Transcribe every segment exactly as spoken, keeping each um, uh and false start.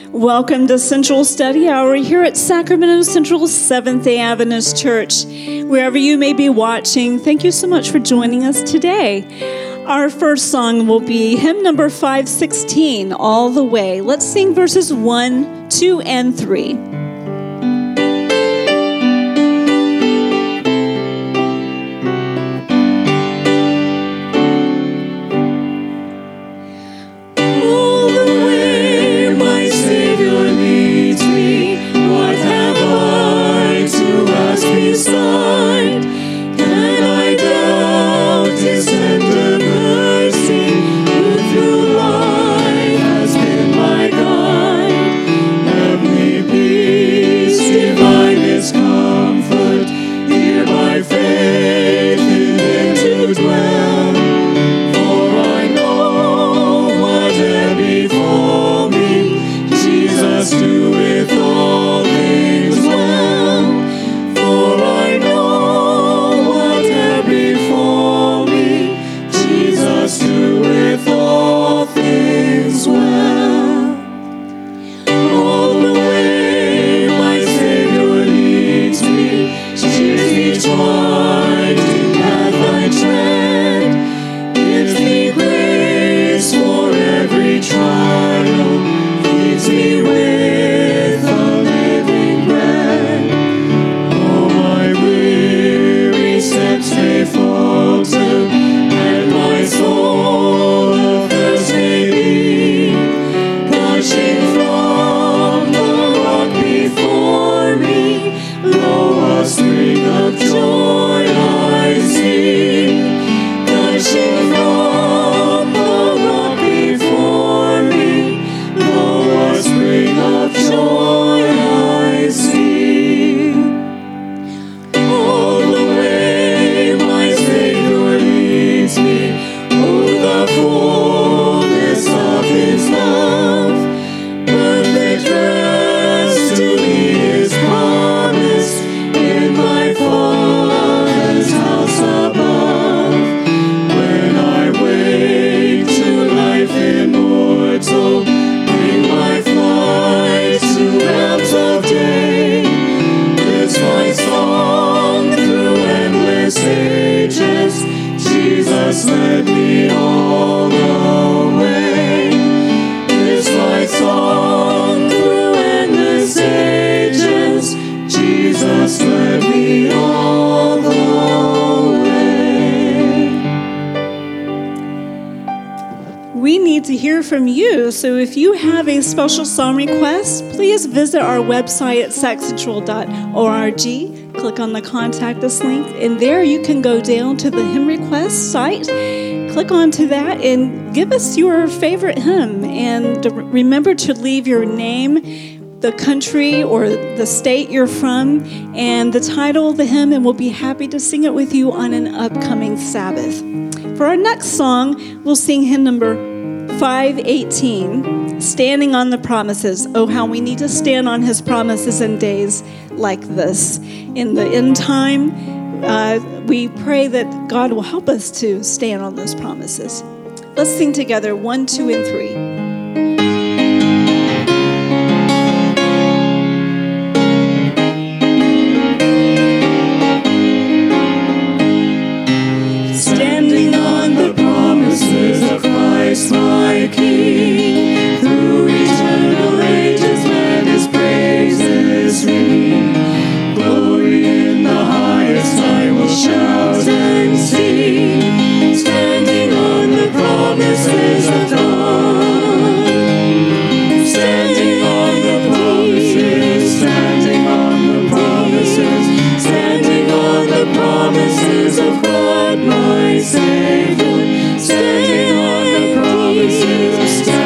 Welcome to Central Study Hour here at Sacramento Central Seventh-day Adventist Church. Wherever you may be watching, thank you so much for joining us today. Our first song will be hymn number five sixteen, All the Way. Let's sing verses one, two, and three. From you. So if you have a special song request, please visit our website at sac central dot org. Click on the Contact Us link, and there you can go down to the hymn request site. Click onto that and give us your favorite hymn. And remember to leave your name, the country or the state you're from, and the title of the hymn, and we'll be happy to sing it with you on an upcoming Sabbath. For our next song, we'll sing hymn number five eighteen, Standing on the Promises. Oh, how we need to stand on his promises in days like this. In the end time, uh, we pray that God will help us to stand on those promises. Let's sing together, one, two, and three. My King, through eternal ages let his praises ring. Glory in the highest I will shout and sing, standing on the promises of God. Standing on the promises, standing on the promises, standing on the promises of God, my Savior. Standing on the promises,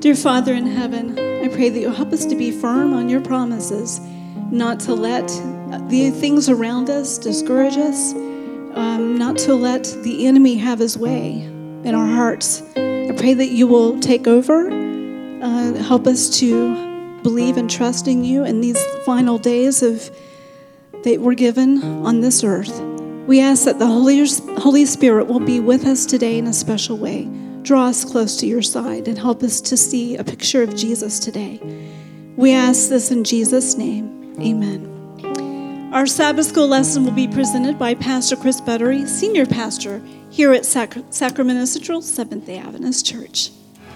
Dear Father in heaven, I pray that you'll help us to be firm on your promises, not to let the things around us discourage us, um, not to let the enemy have his way in our hearts. I pray that you will take over, uh, help us to believe and trust in you in these final days of that we're given on this earth. We ask that the Holy, Holy Spirit will be with us today in a special way. Draw us close to your side and help us to see a picture of Jesus today. We ask this in Jesus' name. Amen. Our Sabbath school lesson will be presented by Pastor Chris Buttery, Senior Pastor here at Sac- Sacramento Central Seventh-day Adventist Church.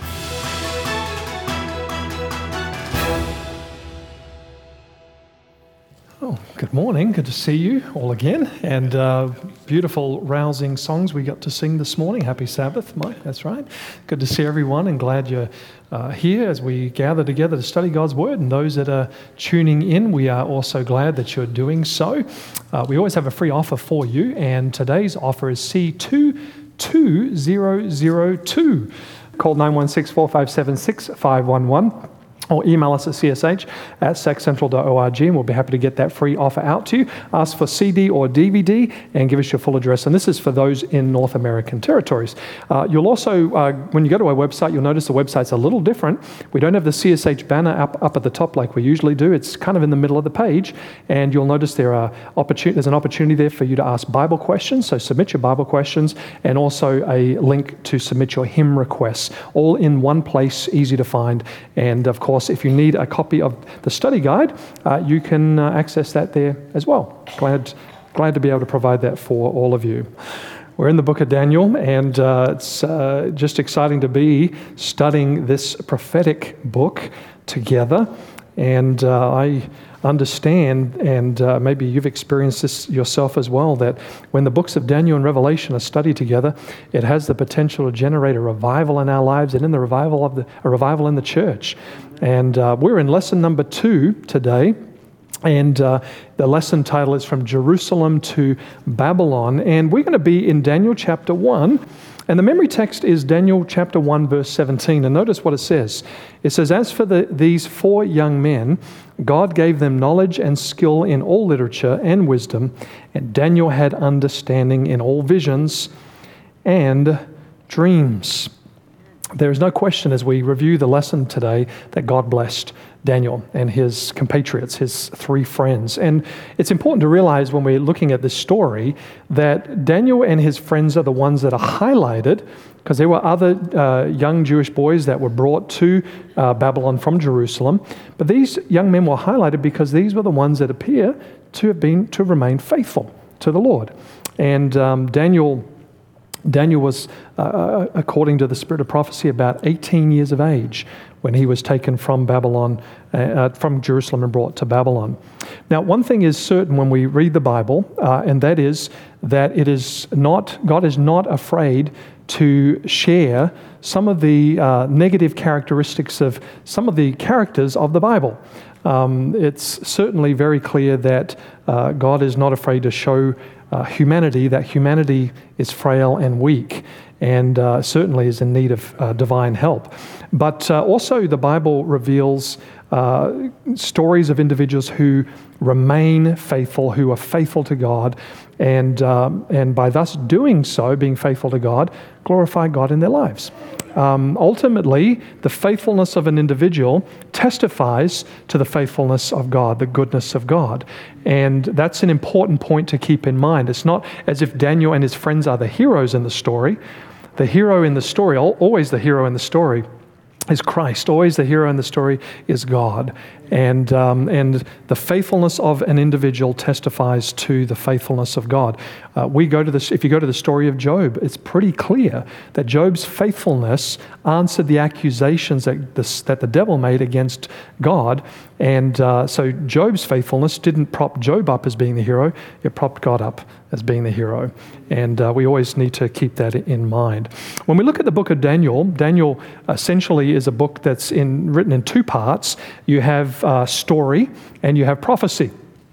Oh, good morning. Good to see you all again. And uh, beautiful, rousing songs we got to sing this morning. Happy Sabbath, Mike. That's right. Good to see everyone and glad you're uh, here as we gather together to study God's Word. And those that are tuning in, we are also glad that you're doing so. Uh, we always have a free offer for you. And today's offer is C two two zero zero two. Call nine one six, four five seven, six five one one. Or email us at c s h at sac central dot org, and we'll be happy to get that free offer out to you. Ask for C D or D V D and give us your full address. And this is for those in North American territories. Uh, you'll also, uh, when you go to our website, you'll notice the website's a little different. We don't have the C S H banner up, up at the top like we usually do. It's kind of in the middle of the page. And you'll notice there are opportun- there's an opportunity there for you to ask Bible questions. So submit your Bible questions, and also a link to submit your hymn requests. All in one place, easy to find. And of course, if you need a copy of the study guide, uh, you can uh, access that there as well. Glad, glad to be able to provide that for all of you. We're in the book of Daniel, and uh, it's uh, just exciting to be studying this prophetic book together. And uh, I understand, and uh, maybe you've experienced this yourself as well, that when the books of Daniel and Revelation are studied together, it has the potential to generate a revival in our lives and in the revival of the a revival in the church. And uh, we're in lesson number two today, and uh, the lesson title is From Jerusalem to Babylon, and we're going to be in Daniel chapter one. And the memory text is Daniel chapter one, verse seventeen. And notice what it says. It says, "As for the, these four young men, God gave them knowledge and skill in all literature and wisdom, and Daniel had understanding in all visions and dreams." There is no question as we review the lesson today that God blessed Daniel and his compatriots, his three friends. And it's important to realize when we're looking at this story that Daniel and his friends are the ones that are highlighted, because there were other uh, young Jewish boys that were brought to uh, Babylon from Jerusalem. But these young men were highlighted because these were the ones that appear to have been, to remain faithful to the Lord. And um, Daniel... Daniel was, uh, according to the spirit of prophecy, about eighteen years of age when he was taken from Babylon, uh, from Jerusalem and brought to Babylon. Now, one thing is certain when we read the Bible, uh, and that is that it is not, God is not afraid to share some of the uh, negative characteristics of some of the characters of the Bible. Um, it's certainly very clear that uh, God is not afraid to show Uh, humanity, that humanity is frail and weak, and uh, certainly is in need of uh, divine help. But uh, also the Bible reveals uh, stories of individuals who remain faithful, who are faithful to God, and um, and by thus doing so, being faithful to God, glorify God in their lives. Um, ultimately, the faithfulness of an individual testifies to the faithfulness of God, the goodness of God. And that's an important point to keep in mind. It's not as if Daniel and his friends are the heroes in the story. The hero in the story, always the hero in the story, is Christ. Always the hero in the story is God. And um, and the faithfulness of an individual testifies to the faithfulness of God. Uh, we go to this. If you go to the story of Job, it's pretty clear that Job's faithfulness answered the accusations that this, that the devil made against God. And uh, so Job's faithfulness didn't prop Job up as being the hero. It propped God up as being the hero. And uh, we always need to keep that in mind. When we look at the book of Daniel, Daniel essentially is a book that's in written in two parts. You have uh, story and you have prophecy.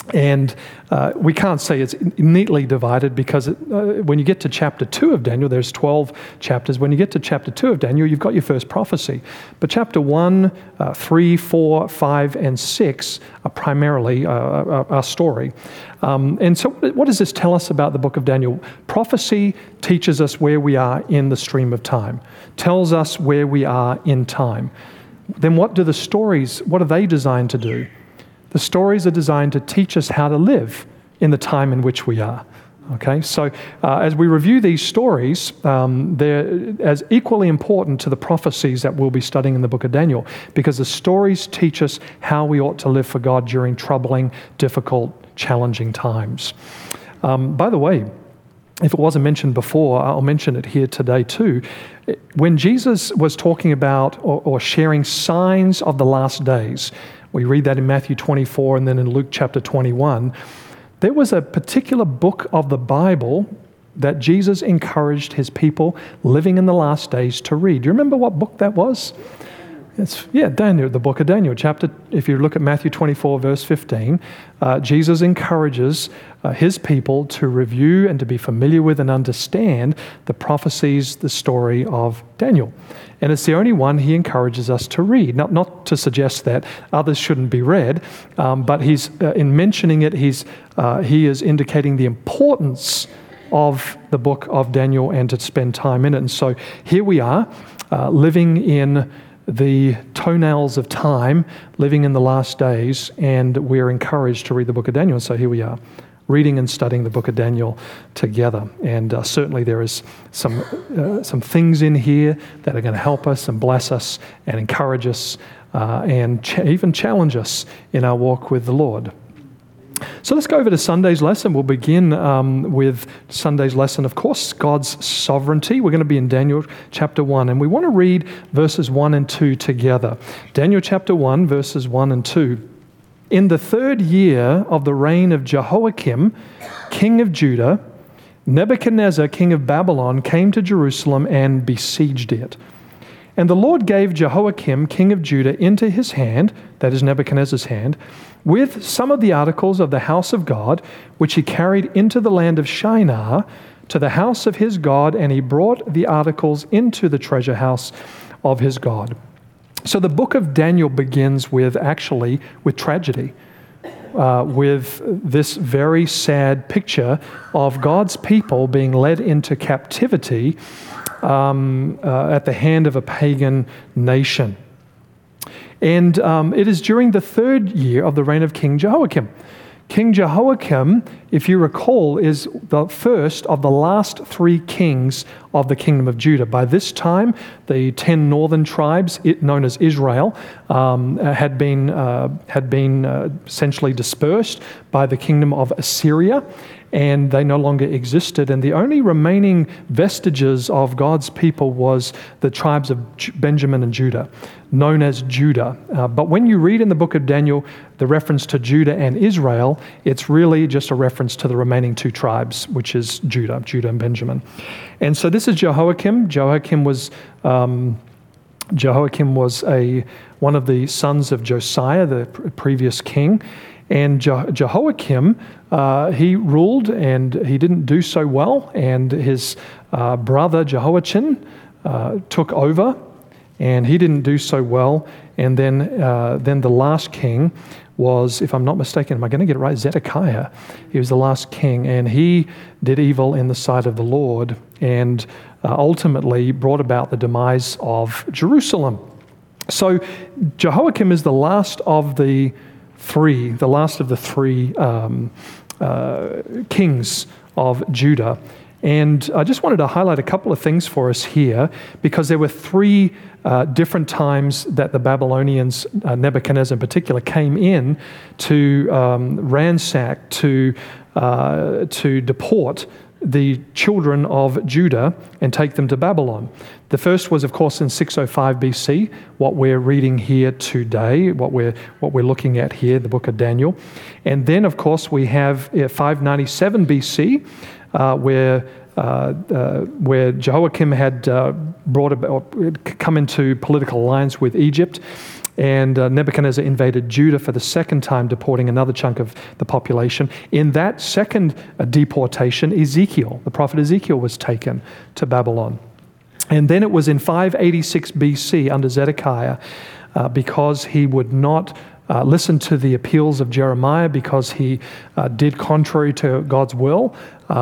And uh, we can't say it's neatly divided because it, uh, when you get to chapter two of Daniel, there's twelve chapters. When you get to chapter two of Daniel, you've got your first prophecy. But chapter one, uh, three, four, five, and six are primarily uh, our, our story. Um, and so what does this tell us about the book of Daniel? Prophecy teaches us where we are in the stream of time, tells us where we are in time. Then what do the stories, what are they designed to do? The stories are designed to teach us how to live in the time in which we are. Okay, so uh, as we review these stories, um, they're as equally important to the prophecies that we'll be studying in the book of Daniel, because the stories teach us how we ought to live for God during troubling, difficult, challenging times. Um, by the way, if it wasn't mentioned before, I'll mention it here today too. When Jesus was talking about or, or sharing signs of the last days, we read that in Matthew twenty-four and then in Luke chapter twenty-one. There was a particular book of the Bible that Jesus encouraged his people living in the last days to read. Do you remember what book that was? It's, yeah, Daniel, the book of Daniel. Chapter. If you look at Matthew twenty-four, verse fifteen, uh, Jesus encourages uh, his people to review and to be familiar with and understand the prophecies, the story of Daniel. And it's the only one he encourages us to read. Not, not to suggest that others shouldn't be read, um, but he's uh, in mentioning it, he's uh, he is indicating the importance of the book of Daniel and to spend time in it. And so here we are, uh, living in the toenails of time, living in the last days, and we're encouraged to read the book of Daniel. And so here we are, reading and studying the book of Daniel together. And uh, certainly there is some uh, some things in here that are going to help us and bless us and encourage us uh, and ch- even challenge us in our walk with the Lord. So let's go over to Sunday's lesson. We'll begin um, with Sunday's lesson, of course, God's sovereignty. We're going to be in Daniel chapter one, and we want to read verses one and two together. Daniel chapter one, verses one and two. In the third year of the reign of Jehoiakim, king of Judah, Nebuchadnezzar, king of Babylon, came to Jerusalem and besieged it. And the Lord gave Jehoiakim, king of Judah, into his hand, that is Nebuchadnezzar's hand, with some of the articles of the house of God, which he carried into the land of Shinar, to the house of his God, and he brought the articles into the treasure house of his God. So the book of Daniel begins with, actually, with tragedy, uh, with this very sad picture of God's people being led into captivity um, uh, at the hand of a pagan nation. And um, it is during the third year of the reign of King Jehoiakim. King Jehoiakim, if you recall, is the first of the last three kings of the kingdom of Judah. By this time, the ten northern tribes, it, known as Israel, um, had been uh, had been uh, essentially dispersed by the kingdom of Assyria, and they no longer existed. And the only remaining vestiges of God's people was the tribes of Benjamin and Judah, known as Judah. Uh, but when you read in the book of Daniel the reference to Judah and Israel, it's really just a reference to the remaining two tribes, which is Judah, Judah and Benjamin. And so this is Jehoiakim. Jehoiakim was um, Jehoiakim was a one of the sons of Josiah, the previous king. And Je- Jehoiakim, uh, he ruled, and he didn't do so well. And his uh, brother Jehoiachin uh, took over, and he didn't do so well. And then, uh, then the last king was, if I'm not mistaken, am I going to get it right? Zedekiah. He was the last king, and he did evil in the sight of the Lord, and uh, ultimately brought about the demise of Jerusalem. So Jehoiakim is the last of the three, the last of the three um, uh, kings of Judah. And I just wanted to highlight a couple of things for us here, because there were three uh, different times that the Babylonians, uh, Nebuchadnezzar in particular, came in to um, ransack, to uh, to deport the children of Judah and take them to Babylon. The first was, of course, in six oh five B C, what we're reading here today, what we're what we're looking at here, the book of Daniel. And then, of course, we have uh, five ninety-seven B C, uh, where uh, uh, where Jehoiakim had uh, brought about, come into political alliance with Egypt. And uh, Nebuchadnezzar invaded Judah for the second time, deporting another chunk of the population. In that second uh, deportation, Ezekiel, the prophet Ezekiel, was taken to Babylon. And then it was in five eighty-six B C under Zedekiah, uh, because he would not uh, listen to the appeals of Jeremiah, because he uh, did contrary to God's will,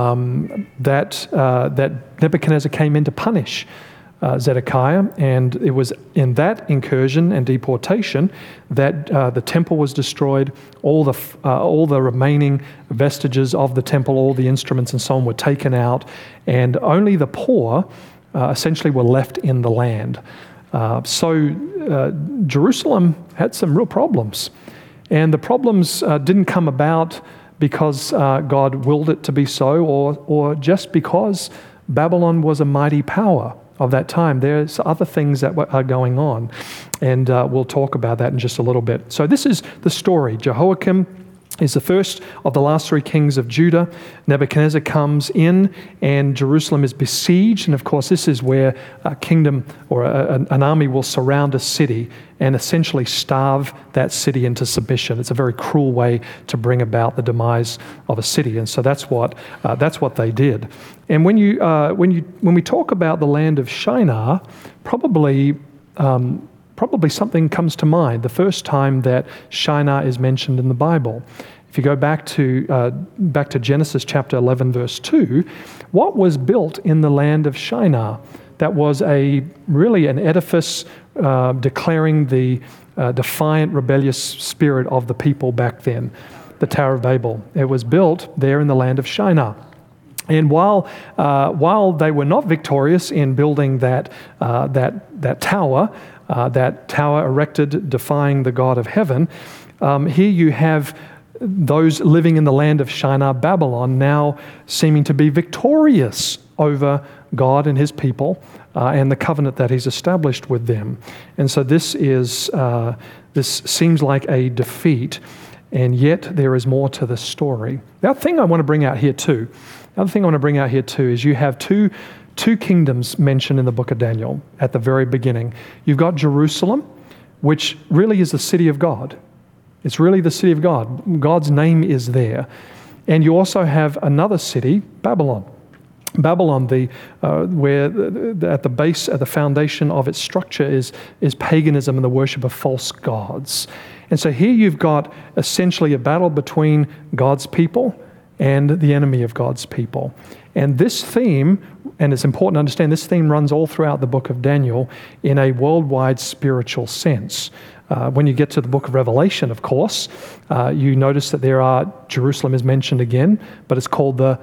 um, that, uh, that Nebuchadnezzar came in to punish Uh, Zedekiah, and it was in that incursion and deportation that uh, the temple was destroyed. All the uh, all the remaining vestiges of the temple, all the instruments and so on, were taken out, and only the poor uh, essentially were left in the land. Uh, so uh, Jerusalem had some real problems, and the problems uh, didn't come about because uh, God willed it to be so, or or just because Babylon was a mighty power of that time. There's other things that are going on, and uh, we'll talk about that in just a little bit. So this is the story. Jehoiakim is the first of the last three kings of Judah. Nebuchadnezzar comes in, and Jerusalem is besieged, and of course this is where a kingdom or a, an army will surround a city and essentially starve that city into submission. It's a very cruel way to bring about the demise of a city, and so that's what uh, that's what they did. And when you uh, when you when we talk about the land of Shinar, probably um, probably something comes to mind. The first time that Shinar is mentioned in the Bible, if you go back to uh, back to Genesis chapter eleven, verse two, what was built in the land of Shinar? That was a really an edifice uh, declaring the uh, defiant, rebellious spirit of the people back then, the Tower of Babel. It was built there in the land of Shinar. And while uh, while they were not victorious in building that uh, that that tower, uh, that tower erected defying the God of heaven, um, here you have those living in the land of Shinar, Babylon, now seeming to be victorious over God and his people uh, and the covenant that he's established with them. And so this is uh, this seems like a defeat, and yet there is more to the story. The other thing I want to bring out here too, the other thing I want to bring out here too is you have two two kingdoms mentioned in the book of Daniel at the very beginning. You've got Jerusalem, which really is the city of God. It's really the city of God. God's name is there. And you also have another city, Babylon. Babylon, the uh, where the, the, at the base, at the foundation of its structure is, is paganism and the worship of false gods. And so here you've got essentially a battle between God's people and the enemy of God's people. And this theme, and it's important to understand, this theme runs all throughout the book of Daniel in a worldwide spiritual sense. Uh, when you get to the book of Revelation, of course, uh, you notice that there are, Jerusalem is mentioned again, but it's called the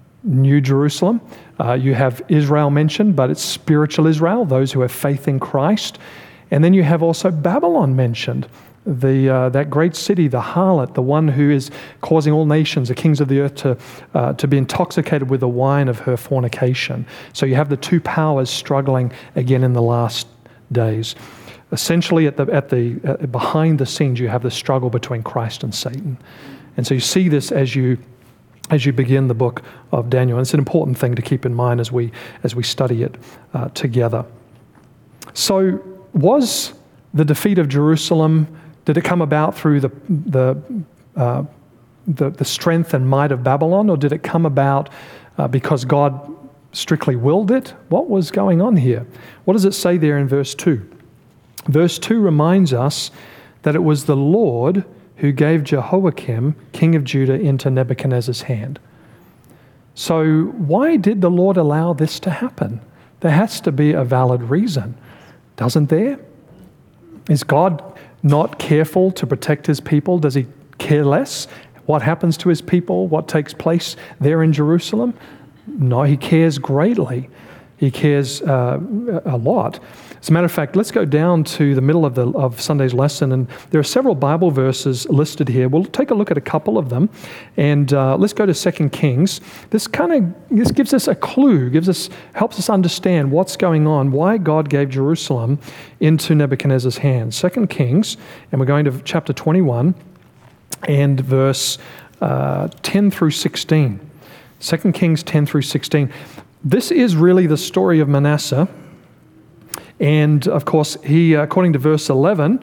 New Jerusalem. Uh, you have Israel mentioned, but it's spiritual Israel, those who have faith in Christ. And then you have also Babylon mentioned, the uh, that great city, the harlot, the one who is causing all nations, the kings of the earth, to uh, to be intoxicated with the wine of her fornication. So you have the two powers struggling again in the last days. Essentially, at the at the uh, behind the scenes, you have the struggle between Christ and Satan, and so you see this as you as you begin the book of Daniel. And it's an important thing to keep in mind as we as we study it uh, together. So, was the defeat of Jerusalem, did it come about through the the uh, the, the strength and might of Babylon, or did it come about uh, because God strictly willed it? What was going on here? What does it say there in verse two? Verse two reminds us that it was the Lord who gave Jehoiakim, king of Judah, into Nebuchadnezzar's hand. So why did the Lord allow this to happen? There has to be a valid reason, doesn't there? Is God not careful to protect his people? Does he care less what happens to his people, what takes place there in Jerusalem? No, he cares greatly. He cares uh, a lot. As a matter of fact, let's go down to the middle of the of Sunday's lesson, and there are several Bible verses listed here. We'll take a look at a couple of them, and uh, let's go to Second Kings. This kind of this gives us a clue, gives us helps us understand what's going on, why God gave Jerusalem into Nebuchadnezzar's hands. Second Kings, and we're going to chapter twenty-one and verse uh, ten through sixteen. Second Kings ten through sixteen. This is really the story of Manasseh. And of course, he, according to verse eleven,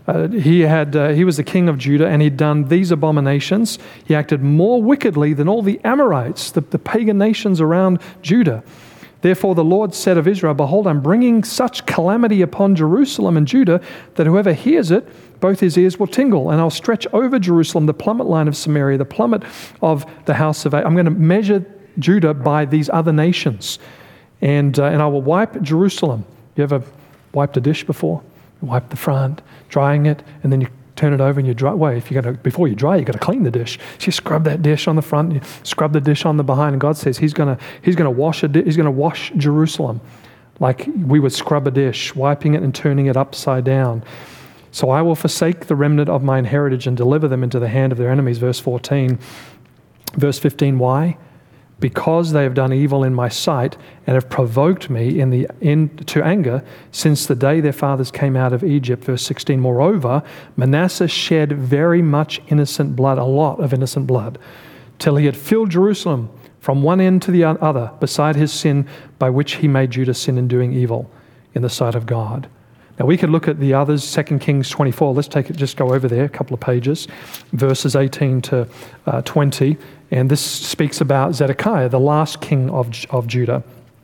Uh, he had uh, he was the king of Judah, and he'd done these abominations. He acted more wickedly than all the Amorites, the, the pagan nations around Judah. Therefore the Lord said of Israel, behold, I'm bringing such calamity upon Jerusalem and Judah that whoever hears it, both his ears will tingle. And I'll stretch over Jerusalem the plummet line of Samaria, the plummet of the house of A- I'm going to measure Judah by these other nations. And, uh, and I will wipe Jerusalem. You ever wiped a dish before? You wipe the front, drying it, and then you turn it over and you dry. Well, if you're going to, before you dry, you got to clean the dish. So you scrub that dish on the front, you scrub the dish on the behind, and God says He's going to He's going to wash a di- He's going to wash Jerusalem, like we would scrub a dish, wiping it and turning it upside down. So I will forsake the remnant of mine heritage and deliver them into the hand of their enemies. Verse fourteen, verse fifteen. Why? Because they have done evil in my sight and have provoked me in the in, to anger since the day their fathers came out of Egypt. Verse sixteen, moreover, Manasseh shed very much innocent blood, a lot of innocent blood, till he had filled Jerusalem from one end to the other, beside his sin by which he made Judah sin in doing evil in the sight of God. Now we could look at the others, Second Kings twenty-four. Let's take it, just go over there, a couple of pages, verses eighteen to twenty. And this speaks about Zedekiah, the last king of, of Judah.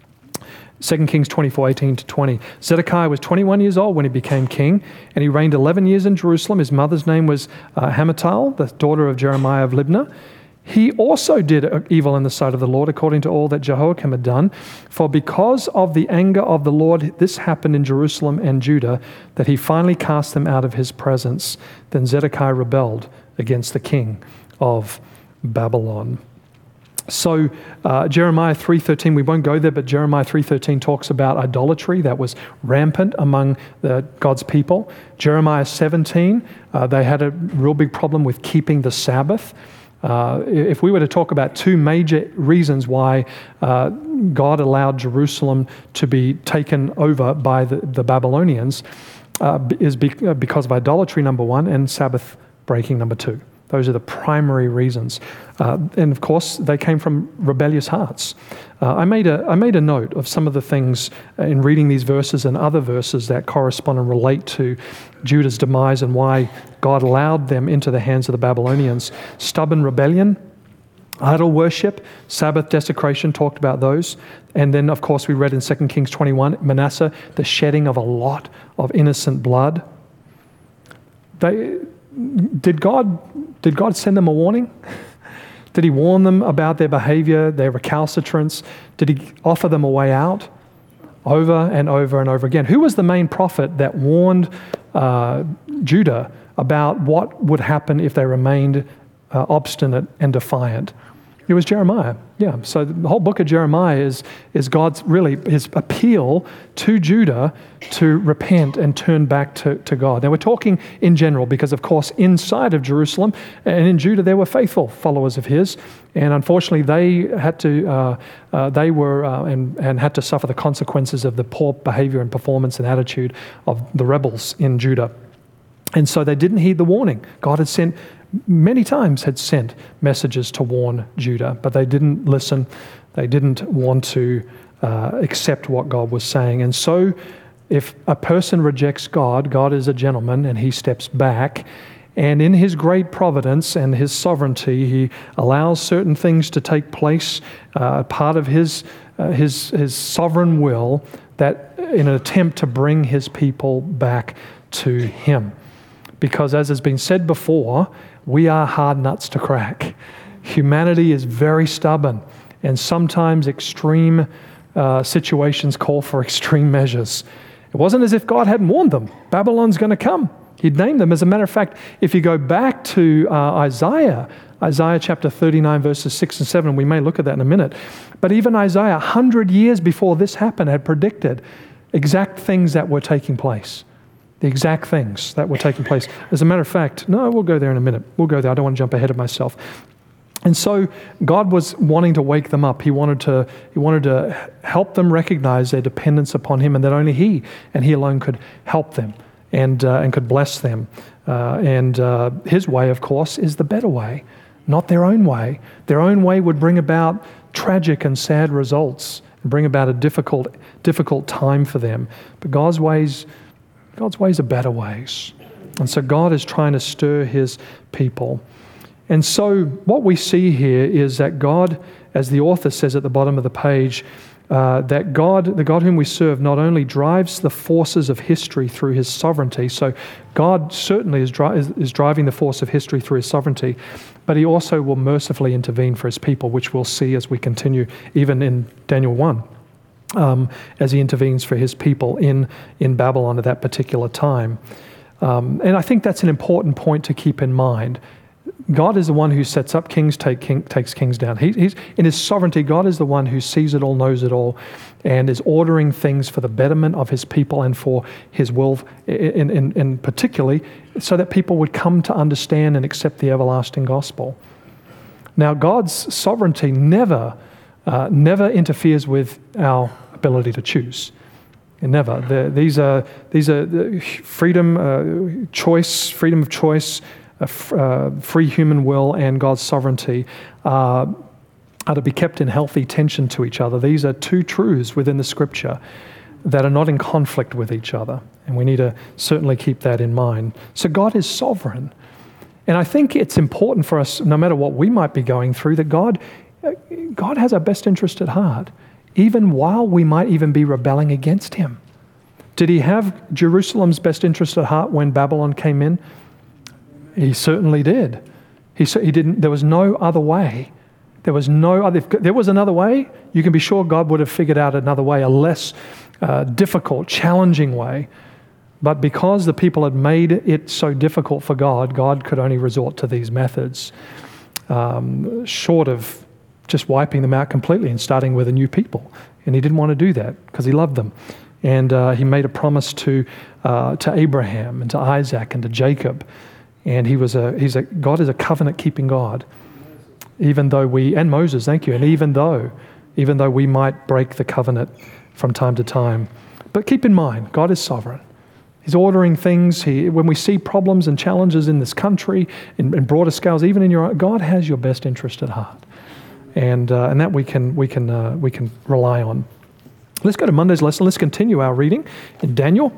Second Kings twenty-four, eighteen to twenty. Zedekiah was twenty-one years old when he became king, and he reigned eleven years in Jerusalem. His mother's name was uh, Hamutal, the daughter of Jeremiah of Libnah. He also did evil in the sight of the Lord, according to all that Jehoiakim had done. For because of the anger of the Lord, this happened in Jerusalem and Judah, that he finally cast them out of his presence. Then Zedekiah rebelled against the king of Babylon. So uh, Jeremiah three thirteen, we won't go there, but Jeremiah three thirteen talks about idolatry that was rampant among the, God's people. Jeremiah seventeen, uh, they had a real big problem with keeping the Sabbath. Uh, if we were to talk about two major reasons why uh, God allowed Jerusalem to be taken over by the, the Babylonians, uh, is be, uh, because of idolatry, number one, and Sabbath breaking, number two. Those are the primary reasons. Uh, and of course, they came from rebellious hearts. Uh, I made a I made a note of some of the things in reading these verses and other verses that correspond and relate to Judah's demise and why God allowed them into the hands of the Babylonians. Stubborn rebellion, idol worship, Sabbath desecration, talked about those. And then, of course, we read in Second Kings twenty-one, Manasseh, the shedding of a lot of innocent blood. They... Did God did God send them a warning? Did He warn them about their behavior, their recalcitrance? Did He offer them a way out? Over and over and over again. Who was the main prophet that warned uh, Judah about what would happen if they remained uh, obstinate and defiant? It was Jeremiah. Yeah, so the whole book of Jeremiah is, is God's really, his appeal to Judah to repent and turn back to, to God. Now we're talking in general because, of course, inside of Jerusalem and in Judah there were faithful followers of his, and unfortunately they had to, uh, uh, they were uh, and, and had to suffer the consequences of the poor behavior and performance and attitude of the rebels in Judah. And so they didn't heed the warning. God had sent many times had sent messages to warn Judah, but they didn't listen. They didn't want to uh, accept what God was saying. And so if a person rejects God, God is a gentleman and he steps back. And in his great providence and his sovereignty, he allows certain things to take place, uh, part of his, uh, his, his sovereign will, that in an attempt to bring his people back to him. Because as has been said before, we are hard nuts to crack. Humanity is very stubborn, and sometimes extreme uh, situations call for extreme measures. It wasn't as if God hadn't warned them. Babylon's going to come. He'd named them. As a matter of fact, if you go back to uh, Isaiah, Isaiah chapter thirty-nine, verses six and seven, we may look at that in a minute, but even Isaiah, one hundred years before this happened, had predicted exact things that were taking place. The exact things that were taking place. As a matter of fact, no, we'll go there in a minute. We'll go there. I don't want to jump ahead of myself. And so God was wanting to wake them up. He wanted to, he wanted to help them recognize their dependence upon him, and that only he and he alone could help them and uh, and could bless them. Uh, and uh, his way, of course, is the better way, not their own way. Their own way would bring about tragic and sad results and bring about a difficult, difficult time for them. But God's ways God's ways are better ways. And so God is trying to stir his people. And so what we see here is that God, as the author says at the bottom of the page, uh, that God, the God whom we serve, not only drives the forces of history through his sovereignty, so God certainly is, dri- is, is driving the force of history through his sovereignty, but he also will mercifully intervene for his people, which we'll see as we continue, even in Daniel one, um, as he intervenes for his people in, in Babylon at that particular time. Um, and I think that's an important point to keep in mind. God is the one who sets up kings, take king, takes kings down. He, he's in his sovereignty. God is the one who sees it all, knows it all, and is ordering things for the betterment of his people and for his will, in, in, in particularly, so that people would come to understand and accept the everlasting gospel. Now, God's sovereignty never, uh, never interferes with our ability to choose. Never. The, these are these are freedom, uh, choice, freedom of choice. Uh, free human will and God's sovereignty uh, are to be kept in healthy tension to each other. These are two truths within the Scripture that are not in conflict with each other, and we need to certainly keep that in mind. So God is sovereign, and I think it's important for us, no matter what we might be going through, that God, God has our best interest at heart, even while we might even be rebelling against him. Did he have Jerusalem's best interest at heart when Babylon came in? He certainly did. He, he didn't. There was no other way. There was no other. If there was another way, you can be sure God would have figured out another way, a less uh, difficult, challenging way. But because the people had made it so difficult for God, God could only resort to these methods, um, short of just wiping them out completely and starting with a new people. And he didn't want to do that because he loved them. And uh, he made a promise to uh, to Abraham and to Isaac and to Jacob. And he was a, he's a, God is a covenant-keeping God, even though we, and Moses, thank you, and even though, even though we might break the covenant from time to time. But keep in mind, God is sovereign. He's ordering things. He, when we see problems and challenges in this country, in, in broader scales, even in your own, God has your best interest at heart. And uh, and that we can, we can, uh, we can rely on. Let's go to Monday's lesson. Let's continue our reading in Daniel.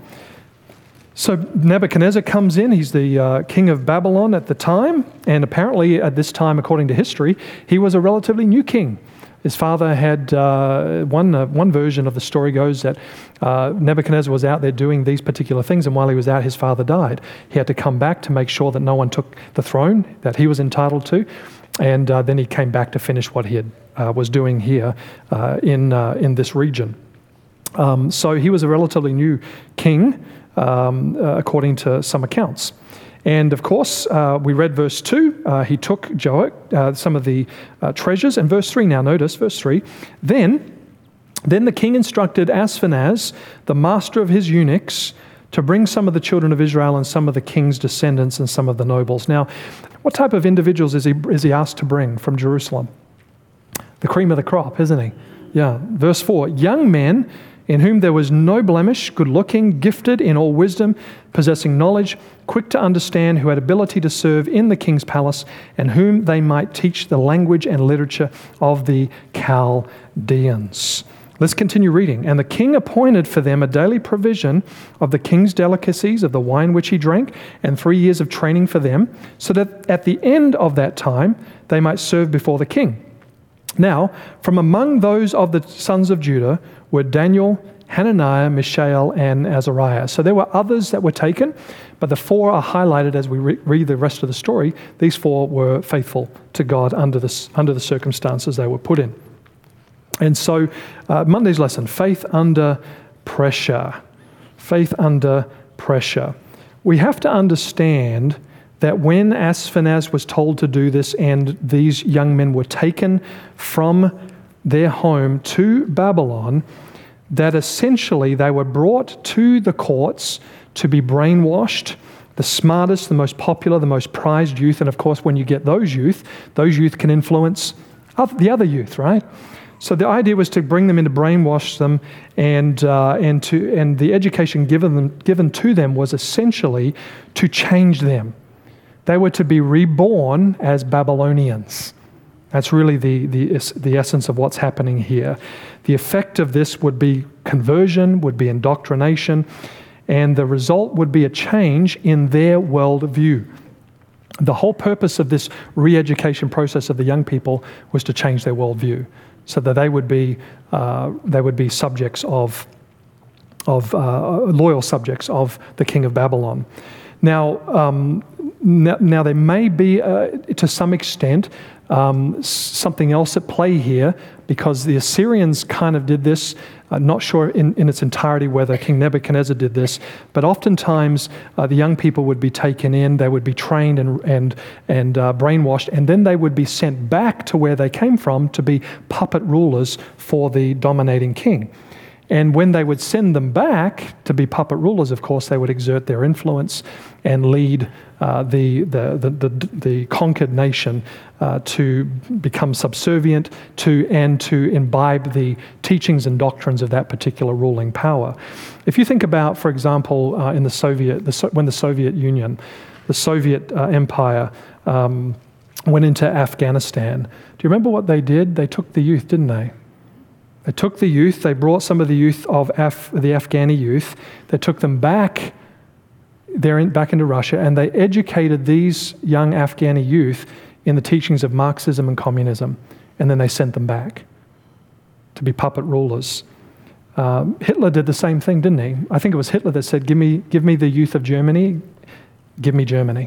So Nebuchadnezzar comes in. He's the uh, king of Babylon at the time, and apparently at this time, according to history, he was a relatively new king. His father had, uh, one uh, one version of the story goes that uh, Nebuchadnezzar was out there doing these particular things, and while he was out, his father died. He had to come back to make sure that no one took the throne that he was entitled to, and uh, then he came back to finish what he had, uh, was doing here uh, in, uh, in this region. Um, so he was a relatively new king, Um, uh, according to some accounts. And of course, uh, we read verse two, uh, he took Joach, uh, some of the uh, treasures, and verse three, now notice, verse three, then, then the king instructed Ashpenaz, the master of his eunuchs, to bring some of the children of Israel and some of the king's descendants and some of the nobles. Now, what type of individuals is he, is he asked to bring from Jerusalem? The cream of the crop, isn't he? Yeah, verse four, young men in whom there was no blemish, good-looking, gifted in all wisdom, possessing knowledge, quick to understand, who had ability to serve in the king's palace, and whom they might teach the language and literature of the Chaldeans. Let's continue reading. And the king appointed for them a daily provision of the king's delicacies, of the wine which he drank, and three years of training for them, so that at the end of that time they might serve before the king. Now, from among those of the sons of Judah were Daniel, Hananiah, Mishael, and Azariah. So there were others that were taken, but the four are highlighted as we re- read the rest of the story. These four were faithful to God under the, under the circumstances they were put in. And so uh, Monday's lesson, faith under pressure. Faith under pressure. We have to understand that when Ashpenaz was told to do this and these young men were taken from their home to Babylon, that essentially they were brought to the courts to be brainwashed, the smartest, the most popular, the most prized youth. And of course, when you get those youth, those youth can influence the other youth, right? So the idea was to bring them in to brainwash them, and uh, and to and the education given them given to them was essentially to change them. They were to be reborn as Babylonians. That's really the, the, the essence of what's happening here. The effect of this would be conversion, would be indoctrination, and the result would be a change in their worldview. The whole purpose of this re-education process of the young people was to change their worldview, so that they would be uh, they would be subjects of of uh, loyal subjects of the king of Babylon. Now, um, now, now there may be uh, to some extent um, something else at play here, because the Assyrians kind of did this. I'm not sure in, in its entirety whether King Nebuchadnezzar did this, but oftentimes uh, the young people would be taken in, they would be trained and and and uh, brainwashed, and then they would be sent back to where they came from to be puppet rulers for the dominating king. And when they would send them back to be puppet rulers, of course, they would exert their influence and lead uh, the, the, the, the, the conquered nation uh, to become subservient to and to imbibe the teachings and doctrines of that particular ruling power. If you think about, for example, uh, in the Soviet, the so- when the Soviet Union, the Soviet uh, Empire um, went into Afghanistan, do you remember what they did? They took the youth, didn't they? They took the youth, they brought some of the youth of Af- the Afghani youth, they took them back, there in, back into Russia, and they educated these young Afghani youth in the teachings of Marxism and communism, and then they sent them back to be puppet rulers. Um, Hitler did the same thing, didn't he? I think it was Hitler that said, give me, give me the youth of Germany, give me Germany.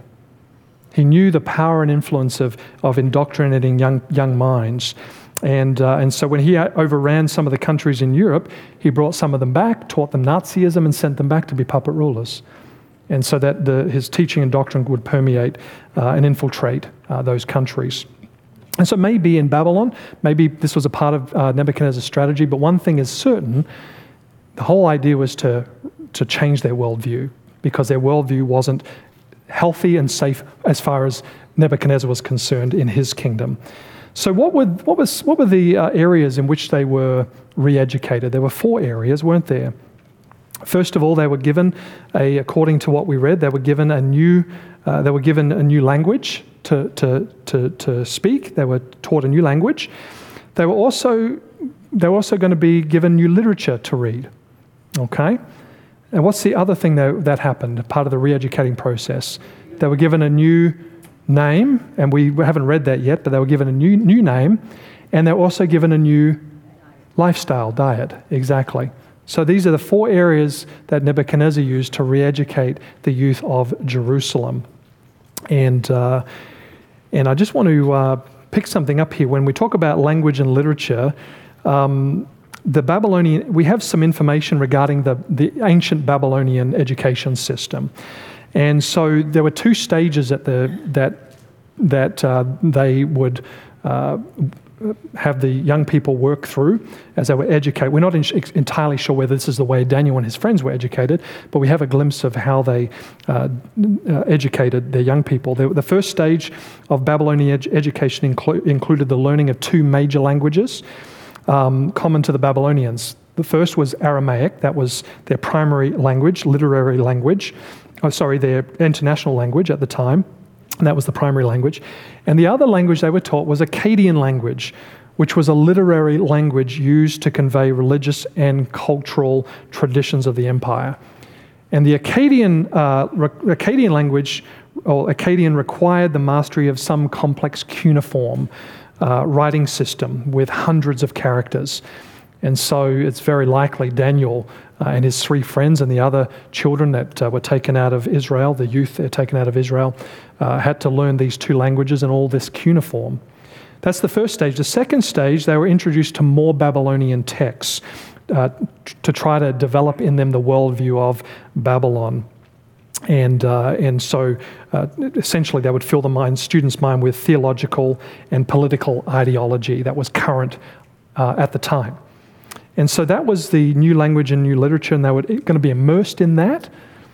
He knew the power and influence of, of indoctrinating young, young minds. And uh, and so when he overran some of the countries in Europe, he brought some of them back, taught them Nazism, and sent them back to be puppet rulers. And so that the, his teaching and doctrine would permeate uh, and infiltrate uh, those countries. And so maybe in Babylon, maybe this was a part of uh, Nebuchadnezzar's strategy, but one thing is certain, the whole idea was to, to change their worldview, because their worldview wasn't healthy and safe as far as Nebuchadnezzar was concerned in his kingdom. So what were, what was, what were the uh, areas in which they were re-educated? There were four areas, weren't there? First of all, they were given a, according to what we read, they were given a new, uh, they were given a new language to, to, to, to speak. They were taught a new language. They were also, they were also going to be given new literature to read. Okay? And what's the other thing that, that happened, part of the re-educating process? They were given a new name, and we haven't read that yet, but they were given a new new name, and they were also given a new lifestyle, diet, exactly. So these are the four areas that Nebuchadnezzar used to re-educate the youth of Jerusalem. And uh, and I just want to uh, pick something up here. When we talk about language and literature, um, the Babylonian, we have some information regarding the, the ancient Babylonian education system. And so there were two stages at the that that uh, they would uh, have the young people work through as they were educated. We're not in, entirely sure whether this is the way Daniel and his friends were educated, but we have a glimpse of how they uh, uh, educated their young people. The, the first stage of Babylonian ed- education inclu- included the learning of two major languages um, common to the Babylonians. The first was Aramaic. That was their primary language, literary language. Oh, sorry, their international language at the time, and that was the primary language. And the other language they were taught was Akkadian language, which was a literary language used to convey religious and cultural traditions of the empire. And the Akkadian, uh, Akkadian language, or Akkadian, required the mastery of some complex cuneiform uh, writing system with hundreds of characters. And so it's very likely Daniel Uh, and his three friends and the other children that uh, were taken out of Israel, the youth that were taken out of Israel, uh, had to learn these two languages and all this cuneiform. That's the first stage. The second stage, they were introduced to more Babylonian texts uh, t- to try to develop in them the worldview of Babylon. And uh, and so uh, essentially they would fill the mind, students' mind with theological and political ideology that was current uh, at the time. And so that was the new language and new literature, and they were going to be immersed in that.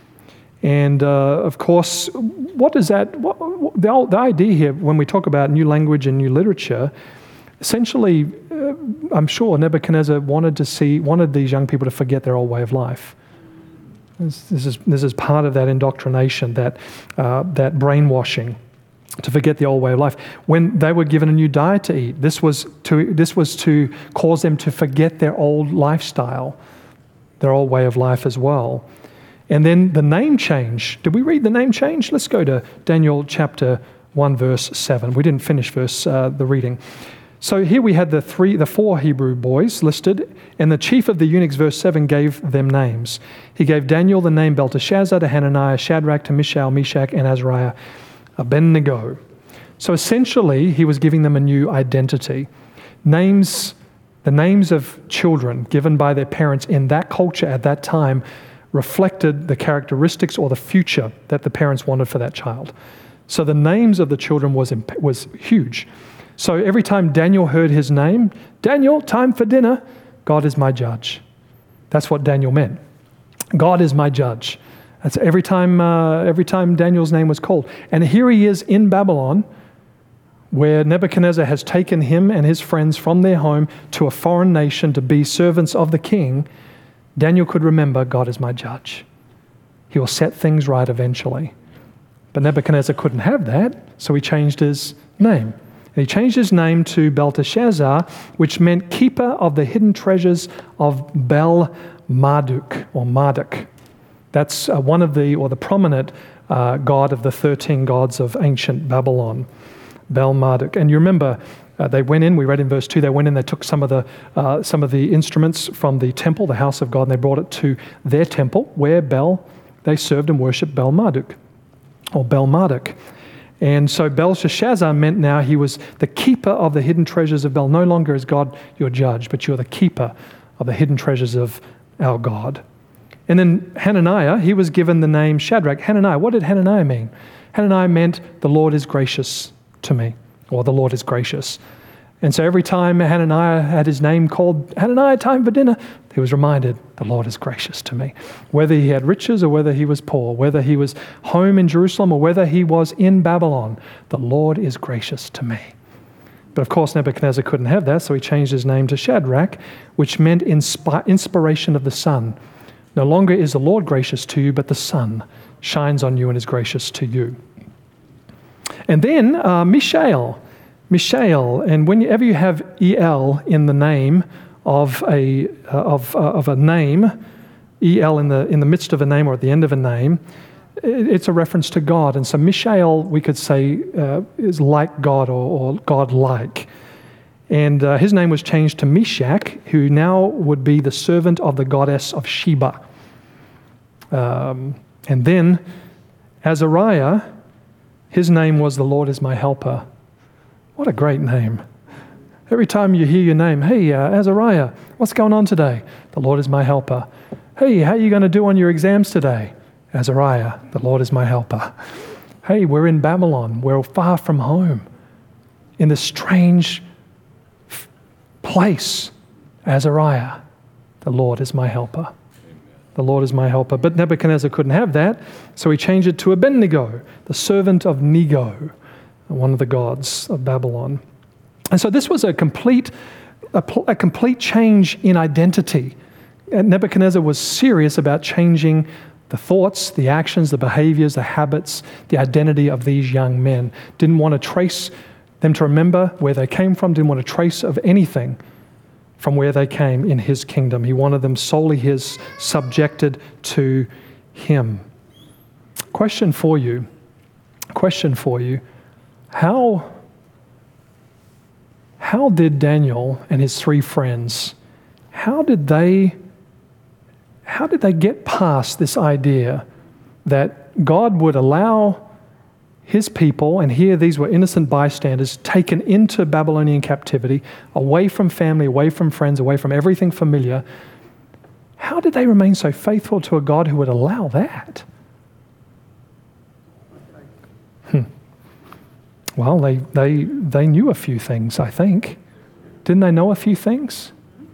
And uh, of course, what is that? What, what, the, the idea here, when we talk about new language and new literature, essentially, uh, I'm sure Nebuchadnezzar wanted to see, wanted these young people to forget their old way of life. This, this is this is part of that indoctrination, that uh, that brainwashing, to forget the old way of life. When they were given a new diet to eat, this was to this was to cause them to forget their old lifestyle, their old way of life as well. And then the name change. Did we read the name change? Let's go to Daniel chapter one, verse seven. We didn't finish verse uh, the reading. So here we had the three, the four Hebrew boys listed, and the chief of the eunuchs, verse seven, gave them names. He gave Daniel the name Belteshazzar, to Hananiah, Shadrach, to Mishael, Meshach, and Azariah, Abednego. So essentially, he was giving them a new identity. Names, the names of children given by their parents in that culture at that time reflected the characteristics or the future that the parents wanted for that child. So the names of the children was, was huge. So every time Daniel heard his name, Daniel, time for dinner, God is my judge. That's what Daniel meant. God is my judge. That's every time, uh, every time Daniel's name was called. And here he is in Babylon, where Nebuchadnezzar has taken him and his friends from their home to a foreign nation to be servants of the king. Daniel could remember, God is my judge. He will set things right eventually. But Nebuchadnezzar couldn't have that, so he changed his name. And he changed his name to Belteshazzar, which meant keeper of the hidden treasures of Bel-Marduk, or Marduk. That's uh, one of the, or the prominent uh, god of the thirteen gods of ancient Babylon, Bel-Marduk. And you remember, uh, they went in, we read in verse two, they went in, they took some of the uh, some of the instruments from the temple, the house of God, and they brought it to their temple, where Bel, they served and worshipped Bel-Marduk, or Bel-Marduk. And so Belteshazzar meant now he was the keeper of the hidden treasures of Bel. No longer is God your judge, but you're the keeper of the hidden treasures of our God. And then Hananiah, he was given the name Shadrach. Hananiah, what did Hananiah mean? Hananiah meant the Lord is gracious to me, or the Lord is gracious. And so every time Hananiah had his name called, Hananiah, time for dinner, he was reminded, the Lord is gracious to me. Whether he had riches or whether he was poor, whether he was home in Jerusalem or whether he was in Babylon, the Lord is gracious to me. But of course, Nebuchadnezzar couldn't have that, so he changed his name to Shadrach, which meant inspi- inspiration of the sun. No longer is the Lord gracious to you, but the sun shines on you and is gracious to you. And then uh, Mishael. Mishael, and whenever you have E L in the name of a uh, of uh, of a name, E L in the in the midst of a name or at the end of a name, it, it's a reference to God. And so Mishael, we could say, uh, is like God or, or God-like. And uh, his name was changed to Meshach, who now would be the servant of the goddess of Sheba. Um, and then Azariah, his name was the Lord is my helper. What a great name. Every time you hear your name, hey, uh, Azariah, what's going on today? The Lord is my helper. Hey, how are you going to do on your exams today? Azariah, the Lord is my helper. Hey, we're in Babylon. We're far from home in this strange f- place. Azariah, the Lord is my helper. The Lord is my helper. But Nebuchadnezzar couldn't have that, so he changed it to Abednego, the servant of Nego, one of the gods of Babylon. And so this was a complete, a, a complete change in identity. And Nebuchadnezzar was serious about changing the thoughts, the actions, the behaviors, the habits, the identity of these young men. Didn't want to trace them to remember where they came from, didn't want to trace of anything from where they came in his kingdom. He wanted them solely his, subjected to him. Question for you, question for you, how, how did Daniel and his three friends, how did they, how did they get past this idea that God would allow his people, and here these were innocent bystanders, taken into Babylonian captivity, away from family, away from friends, away from everything familiar? How did they remain so faithful to a God who would allow that? Hmm. Well, they, they, they knew a few things, I think. Didn't they know a few things?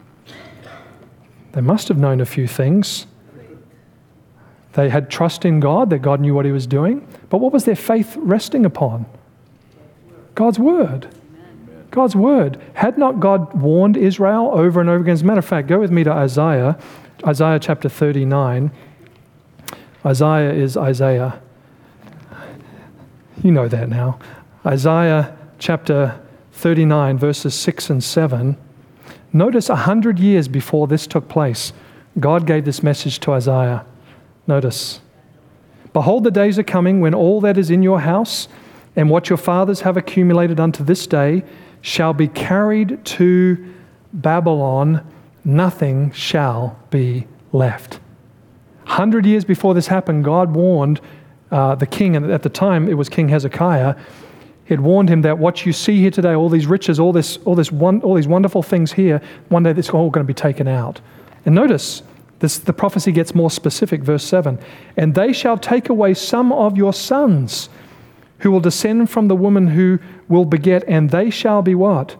They must have known a few things. They had trust in God, that God knew what he was doing. But what was their faith resting upon? God's word. God's word. Had not God warned Israel over and over again? As a matter of fact, go with me to Isaiah, Isaiah chapter thirty-nine. Isaiah is Isaiah. You know that now. Isaiah chapter thirty-nine, verses six and seven. Notice a hundred years before this took place, God gave this message to Isaiah. Notice, behold, the days are coming when all that is in your house and what your fathers have accumulated unto this day shall be carried to Babylon. Nothing shall be left. Hundred years before this happened, God warned uh, the king, and at the time it was King Hezekiah. He had warned him that what you see here today, all these riches, all this, all this, one, all these wonderful things here, one day it's all going to be taken out. And notice, this, the prophecy gets more specific, verse seven. And they shall take away some of your sons, who will descend from the woman who will beget, and they shall be what?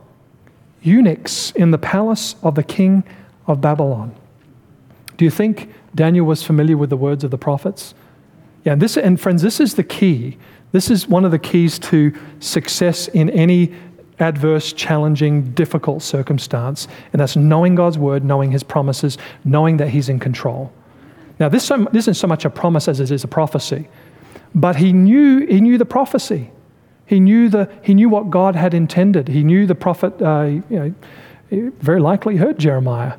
Eunuchs in the palace of the king of Babylon. Do you think Daniel was familiar with the words of the prophets? Yeah, and this, and friends, this is the key. This is one of the keys to success in any adverse, challenging, difficult circumstance, and that's knowing God's word, knowing his promises, knowing that he's in control. Now, this, so, this isn't so much a promise as it is a prophecy, but he knew he knew the prophecy. He knew the he knew what God had intended. He knew the prophet. Uh, you know, he very likely heard Jeremiah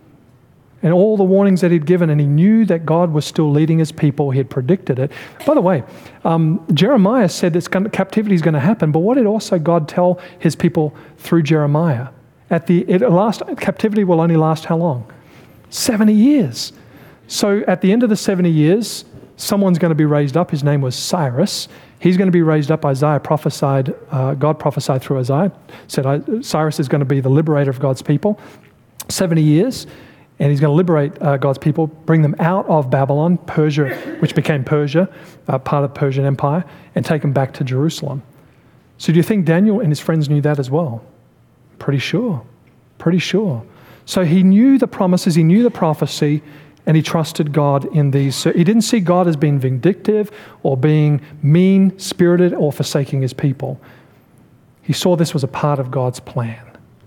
and all the warnings that he'd given, and he knew that God was still leading his people. He had predicted it. By the way, um, Jeremiah said this kind of captivity is going to happen, but what did also God tell his people through Jeremiah? At the it last captivity will only last how long? seventy years. So at the end of the seventy years, someone's going to be raised up. His name was Cyrus. He's going to be raised up. Isaiah prophesied, uh, God prophesied through Isaiah, said Cyrus is going to be the liberator of God's people. seventy years, and he's going to liberate uh, God's people, bring them out of Babylon, Persia, which became Persia, uh, part of the Persian Empire, and take them back to Jerusalem. So do you think Daniel and his friends knew that as well? Pretty sure. Pretty sure. So he knew the promises, he knew the prophecy, and he trusted God in these. So he didn't see God as being vindictive or being mean-spirited or forsaking his people. He saw this was a part of God's plan.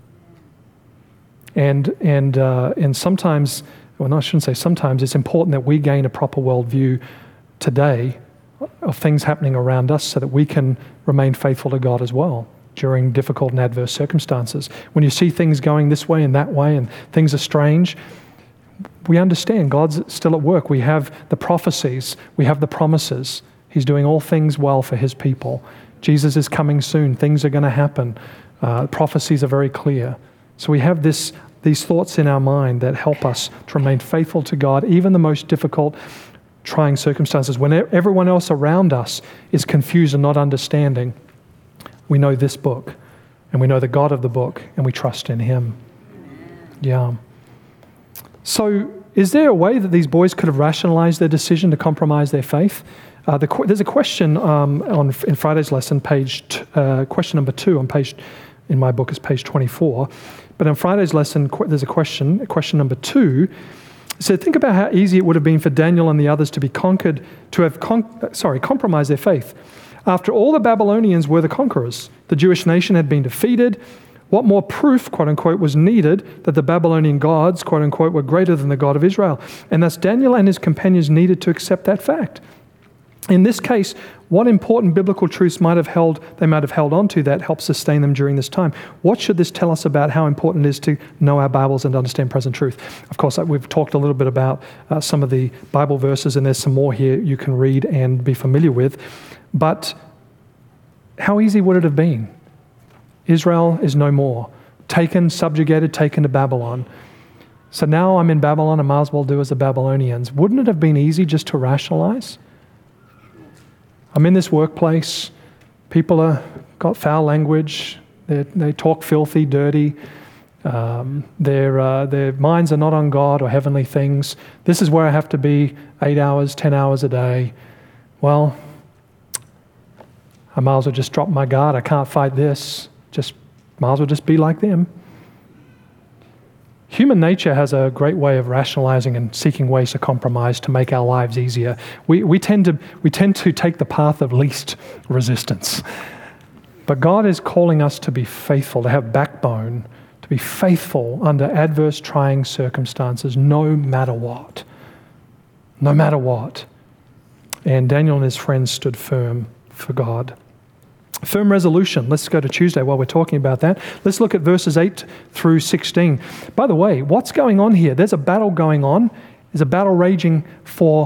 And and uh, and sometimes, well, no, I shouldn't say sometimes, it's important that we gain a proper worldview today of things happening around us so that we can remain faithful to God as well during difficult and adverse circumstances. When you see things going this way and that way and things are strange, we understand God's still at work. We have the prophecies. We have the promises. He's doing all things well for his people. Jesus is coming soon. Things are going to happen. Uh, prophecies are very clear. So we have this, these thoughts in our mind that help us to remain faithful to God, even the most difficult, trying circumstances. When everyone else around us is confused and not understanding, we know this book, and we know the God of the book, and we trust in him. Yeah. So is there a way that these boys could have rationalized their decision to compromise their faith? Uh, the, there's a question um, on in Friday's lesson, page t- uh, question number two on page, in my book is page twenty-four. But in Friday's lesson, qu- there's a question, question number two. It said, think about how easy it would have been for Daniel and the others to be conquered, to have con- sorry, compromised their faith. After all, the Babylonians were the conquerors. The Jewish nation had been defeated. What more proof, quote unquote, was needed that the Babylonian gods, quote unquote, were greater than the God of Israel? And thus Daniel and his companions needed to accept that fact. In this case, what important biblical truths might have held, they might have held on to that helped sustain them during this time? What should this tell us about how important it is to know our Bibles and understand present truth? Of course, we've talked a little bit about uh, some of the Bible verses, and there's some more here you can read and be familiar with. But how easy would it have been? Israel is no more. Taken, subjugated, taken to Babylon. So now I'm in Babylon, I might as well do as the Babylonians. Wouldn't it have been easy just to rationalize? I'm in this workplace. People are got foul language. They they talk filthy, dirty. Um, their uh, their minds are not on God or heavenly things. This is where I have to be eight hours, ten hours a day. Well, I might as well just drop my guard. I can't fight this. Just might as well just be like them. Human nature has a great way of rationalizing and seeking ways to compromise to make our lives easier. We we tend to we tend to take the path of least resistance. But God is calling us to be faithful, to have backbone, to be faithful under adverse, trying circumstances, no matter what. No matter what. And Daniel and his friends stood firm for God. Firm resolution. Let's go to Tuesday while we're talking about that. Let's look at verses eight through sixteen. By the way, what's going on here? There's a battle going on. There's a battle raging for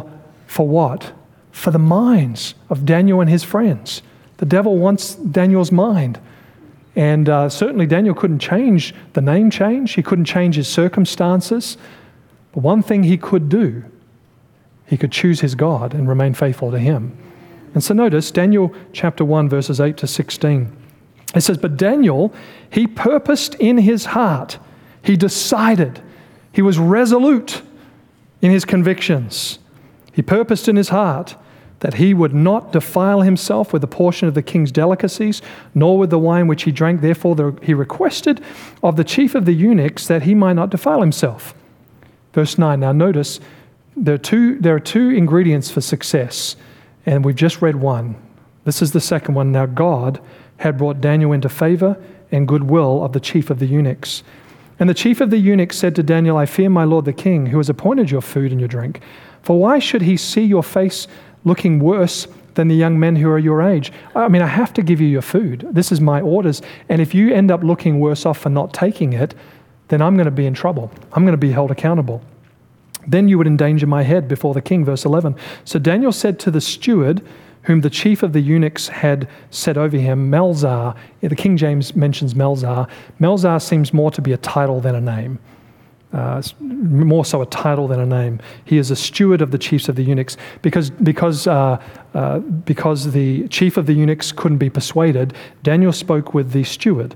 For what? For the minds of Daniel and his friends. The devil wants Daniel's mind. And uh, certainly Daniel couldn't change the name change. He couldn't change his circumstances. But one thing he could do, he could choose his God and remain faithful to him. And so notice Daniel chapter one, verses eight to sixteen. It says, but Daniel, he purposed in his heart. He decided. He was resolute in his convictions. He purposed in his heart that he would not defile himself with a portion of the king's delicacies, nor with the wine which he drank. Therefore, the, he requested of the chief of the eunuchs that he might not defile himself. Verse nine. Now notice, there are two, there are two ingredients for success, and we've just read one. This is the second one. Now God had brought Daniel into favor and goodwill of the chief of the eunuchs. And the chief of the eunuchs said to Daniel, I fear my lord the king, who has appointed your food and your drink. For why should he see your face looking worse than the young men who are your age? I mean, I have to give you your food. This is my orders. And if you end up looking worse off for not taking it, then I'm going to be in trouble. I'm going to be held accountable. Then you would endanger my head before the king. Verse eleven. So Daniel said to the steward, whom the chief of the eunuchs had set over him, Melzar. The King James mentions Melzar. Melzar seems more to be a title than a name. Uh, more so a title than a name. He is a steward of the chiefs of the eunuchs because because uh, uh, because the chief of the eunuchs couldn't be persuaded. Daniel spoke with the steward,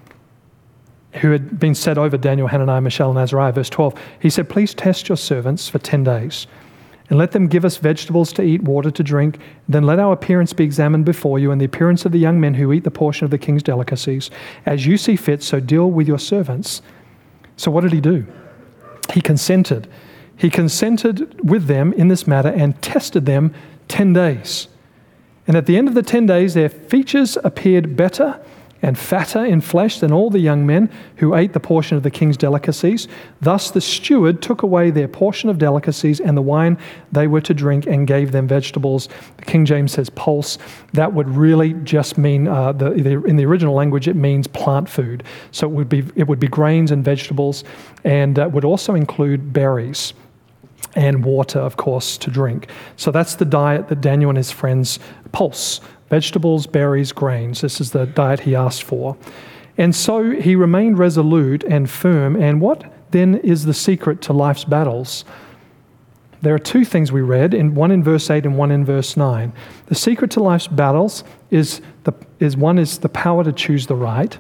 who had been set over Daniel, Hananiah, Mishael, and Azariah. Verse twelve. He said, "Please test your servants for ten days, and let them give us vegetables to eat, water to drink. Then let our appearance be examined before you, and the appearance of the young men who eat the portion of the king's delicacies, as you see fit. So deal with your servants." So what did he do? He consented. He consented with them in this matter and tested them ten days. And at the end of the ten days, their features appeared better and fatter in flesh than all the young men who ate the portion of the king's delicacies. Thus the steward took away their portion of delicacies and the wine they were to drink and gave them vegetables. The King James says pulse. That would really just mean, uh, the, the, in the original language, it means plant food. So it would be, it would be grains and vegetables, and uh, would also include berries and water, of course, to drink. So that's the diet that Daniel and his friends pulse. Vegetables, berries, grains. This is the diet he asked for. And so he remained resolute and firm. And what then is the secret to life's battles? There are two things we read, in one in verse eight and one in verse nine. The secret to life's battles is, the, is one is the power to choose the right,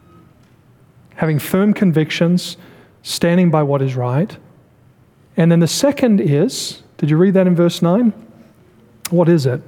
having firm convictions, standing by what is right. And then the second is, did you read that in verse nine? What is it?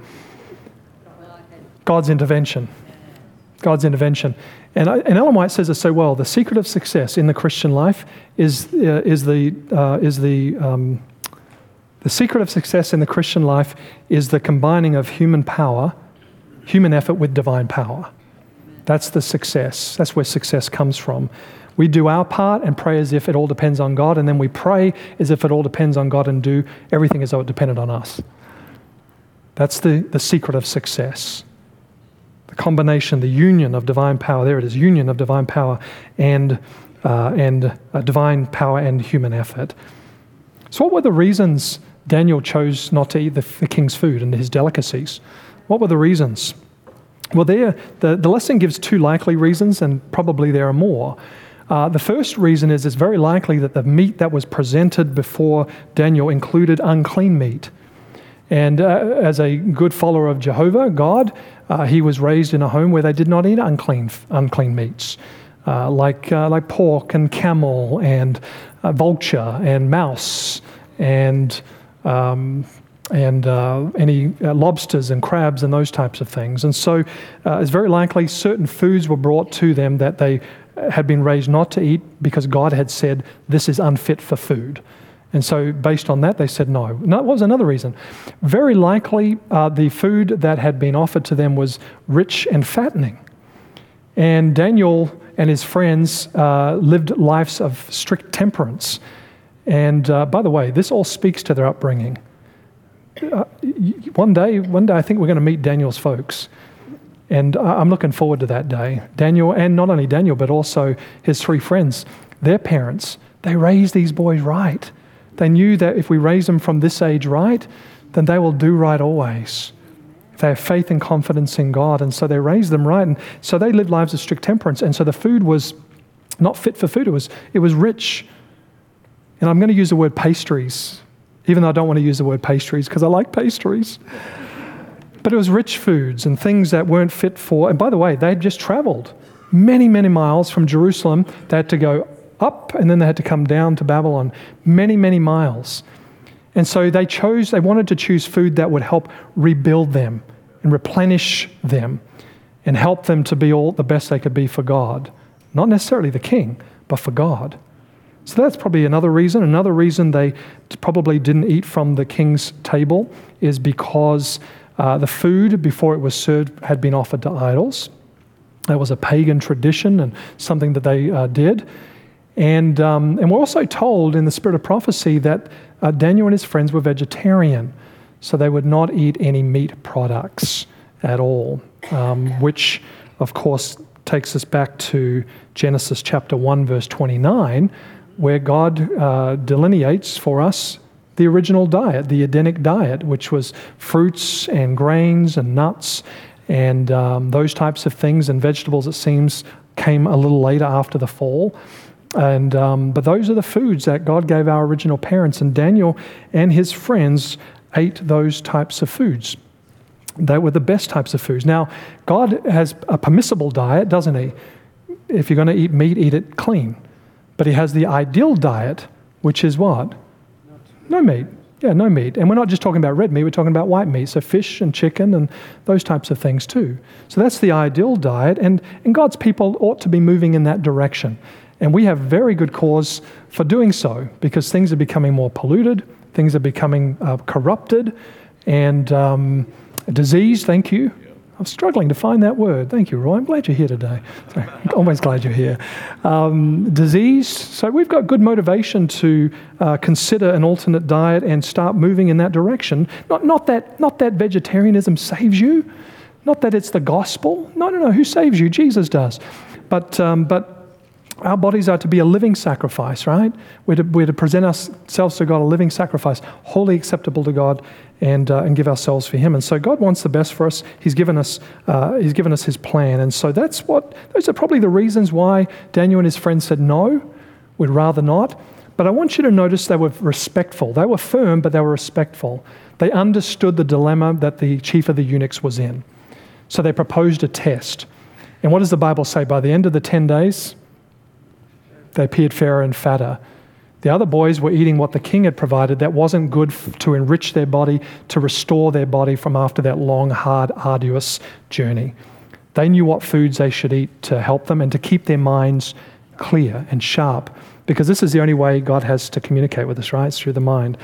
God's intervention. God's intervention. And, and Ellen White says it so well. The secret of success in the Christian life is uh, is the uh, is the um, the secret of success in the Christian life is the combining of human power, human effort with divine power. That's the success. That's where success comes from. We do our part and pray as if it all depends on God, and then we pray as if it all depends on God and do everything as though it depended on us. That's the, the secret of success. The combination, the union of divine power, there it is, union of divine power and uh, and uh, divine power and human effort. So what were the reasons Daniel chose not to eat the, the king's food and his delicacies? What were the reasons? Well, there, the, the lesson gives two likely reasons, and probably there are more. Uh, the first reason is it's very likely that the meat that was presented before Daniel included unclean meat. And uh, as a good follower of Jehovah, God, uh, he was raised in a home where they did not eat unclean unclean meats, uh, like uh, like pork and camel and uh, vulture and mouse and um, and uh, any uh, lobsters and crabs and those types of things. And so uh, it's very likely certain foods were brought to them that they had been raised not to eat because God had said, this is unfit for food. And so based on that, they said no. No, what was another reason? Very likely uh, the food that had been offered to them was rich and fattening. And Daniel and his friends uh, lived lives of strict temperance. And uh, by the way, this all speaks to their upbringing. Uh, one day, one day I think we're going to meet Daniel's folks. And I'm looking forward to that day. Daniel, and not only Daniel, but also his three friends, their parents, they raised these boys right. They knew that if we raise them from this age right, then they will do right always. If they have faith and confidence in God, and so they raised them right, and so they lived lives of strict temperance, and so the food was not fit for food. It was it was rich. And I'm going to use the word pastries, even though I don't want to use the word pastries because I like pastries. But it was rich foods and things that weren't fit for, and by the way, they had just traveled many, many miles from Jerusalem. They had to go up and then they had to come down to Babylon, many, many miles. And so they chose, they wanted to choose food that would help rebuild them and replenish them and help them to be all the best they could be for God. Not necessarily the king, but for God. So that's probably another reason. Another reason they probably didn't eat from the king's table is because uh, the food before it was served had been offered to idols. That was a pagan tradition and something that they uh, did. And um, and we're also told in the spirit of prophecy that uh, Daniel and his friends were vegetarian, so they would not eat any meat products at all, um, which, of course, takes us back to Genesis chapter one, verse twenty-nine, where God uh, delineates for us the original diet, the Edenic diet, which was fruits and grains and nuts and um, those types of things, and vegetables, it seems, came a little later after the fall. And um, but those are the foods that God gave our original parents, and Daniel and his friends ate those types of foods. They were the best types of foods. Now, God has a permissible diet, doesn't he? If you're going to eat meat, eat it clean. But he has the ideal diet, which is what? No meat. Yeah, no meat. And we're not just talking about red meat, we're talking about white meat. So fish and chicken and those types of things too. So that's the ideal diet. And, and God's people ought to be moving in that direction. And we have very good cause for doing so because things are becoming more polluted, things are becoming uh, corrupted, and um, disease, thank you. I'm struggling to find that word. Thank you, Roy. I'm glad you're here today. Sorry, I'm always glad you're here. Um, disease. So we've got good motivation to uh, consider an alternate diet and start moving in that direction. Not, not that, not that vegetarianism saves you. Not that it's the gospel. No, no, no. Who saves you? Jesus does. But um, but. Our bodies are to be a living sacrifice, right? We're to, we're to present ourselves to God a living sacrifice, wholly acceptable to God, and uh, and give ourselves for Him. And so God wants the best for us. He's given us uh, He's given us His plan. And so that's what those are probably the reasons why Daniel and his friends said no, we'd rather not. But I want you to notice they were respectful. They were firm, but they were respectful. They understood the dilemma that the chief of the eunuchs was in. So they proposed a test. And what does the Bible say? By the end of the ten days, they appeared fairer and fatter. The other boys were eating what the king had provided that wasn't good f- to enrich their body, to restore their body from after that long, hard, arduous journey. They knew what foods they should eat to help them and to keep their minds clear and sharp, because this is the only way God has to communicate with us, right? It's through the mind.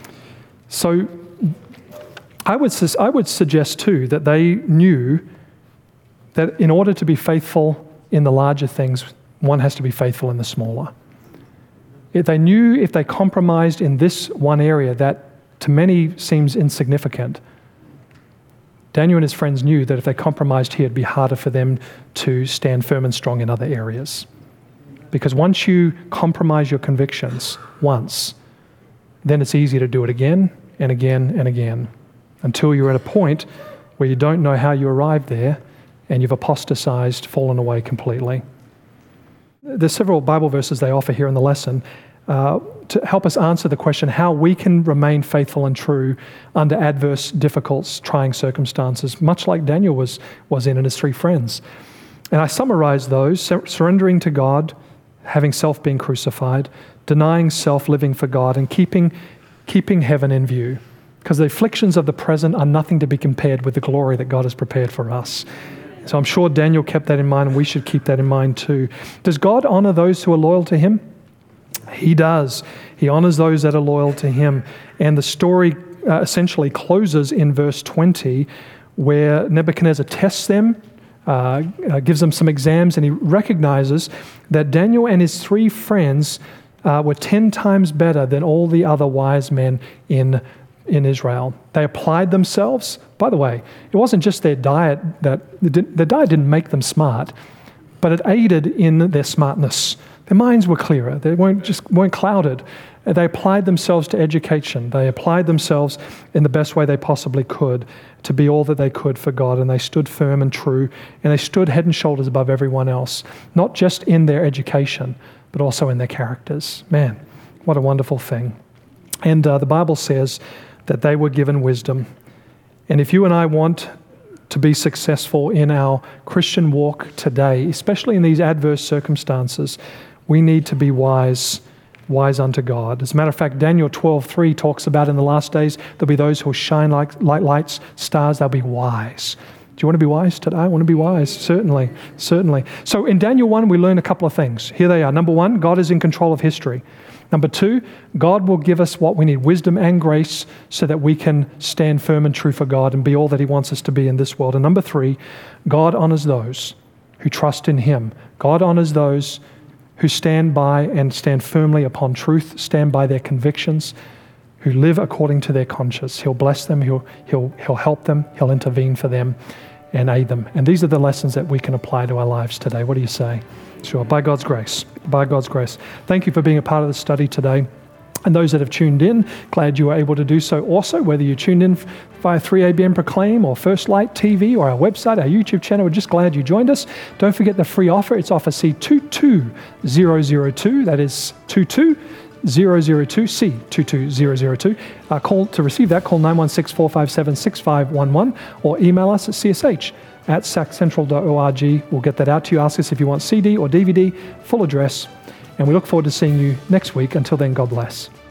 So I would, sus- I would suggest too that they knew that in order to be faithful in the larger things, one has to be faithful in the smaller. If they knew if they compromised in this one area that to many seems insignificant, Daniel and his friends knew that if they compromised here, it'd be harder for them to stand firm and strong in other areas. Because once you compromise your convictions once, then it's easy to do it again and again and again until you're at a point where you don't know how you arrived there and you've apostatized, fallen away completely. There's several Bible verses they offer here in the lesson uh, to help us answer the question how we can remain faithful and true under adverse, difficult, trying circumstances, much like Daniel was, was in and his three friends. And I summarize those: sur- surrendering to God, having self being crucified, denying self, living for God, and keeping, keeping heaven in view. Because the afflictions of the present are nothing to be compared with the glory that God has prepared for us. So I'm sure Daniel kept that in mind, and we should keep that in mind too. Does God honor those who are loyal to Him? He does. He honors those that are loyal to Him. And the story uh, essentially closes in verse twenty, where Nebuchadnezzar tests them, uh, uh, gives them some exams, and he recognizes that Daniel and his three friends uh, were ten times better than all the other wise men in in Israel. They applied themselves. By the way, it wasn't just their diet that their diet didn't make them smart, but it aided in their smartness. Their minds were clearer. They weren't just weren't clouded They applied themselves to education. They applied themselves in the best way they possibly could to be all that they could for God, and they stood firm and true, and they stood head and shoulders above everyone else, not just in their education, but also in their characters. Man, what a wonderful thing. And uh, the Bible says that they were given wisdom. And if you and I want to be successful in our Christian walk today, especially in these adverse circumstances, we need to be wise, wise unto God. As a matter of fact, Daniel twelve three talks about in the last days, there'll be those who will shine like, like lights, stars, they'll be wise. Do you want to be wise today? I want to be wise, certainly, certainly. So in Daniel one, we learn a couple of things. Here they are. Number one, God is in control of history. Number two, God will give us what we need, wisdom and grace, so that we can stand firm and true for God and be all that he wants us to be in this world. And number three, God honors those who trust in him. God honors those who stand by and stand firmly upon truth, stand by their convictions, who live according to their conscience. He'll bless them, he'll, he'll, he'll help them, he'll intervene for them and aid them. And these are the lessons that we can apply to our lives today. What do you say? Sure, by God's grace, by God's grace. Thank you for being a part of the study today. And those that have tuned in, glad you were able to do so also, whether you tuned in via three A B M Proclaim or First Light T V or our website, our YouTube channel. We're just glad you joined us. Don't forget the free offer. It's offer C two two zero zero two. That is two two zero zero two, C two two zero zero two. Uh, call to receive that, call nine one six, four five seven, six five one one or email us at c s h at sac central dot org. We'll get that out to you. Ask us if you want C D or D V D, full address. And we look forward to seeing you next week. Until then, God bless.